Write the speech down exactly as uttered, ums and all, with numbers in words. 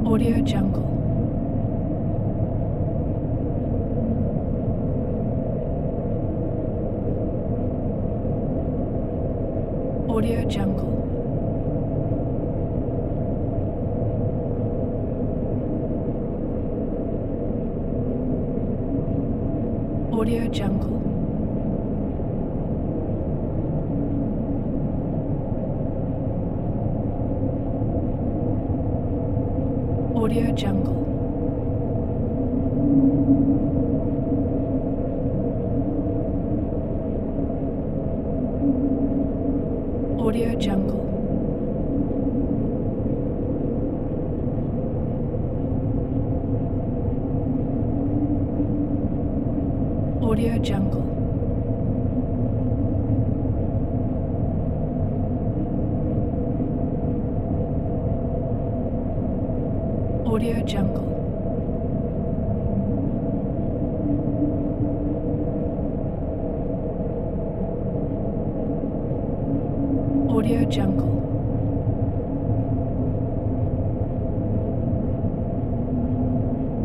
Audio Jungle. Audio Jungle. Audio Jungle. Audio Jungle. Audio Jungle. Audio Jungle. Audio Jungle. Audio Jungle.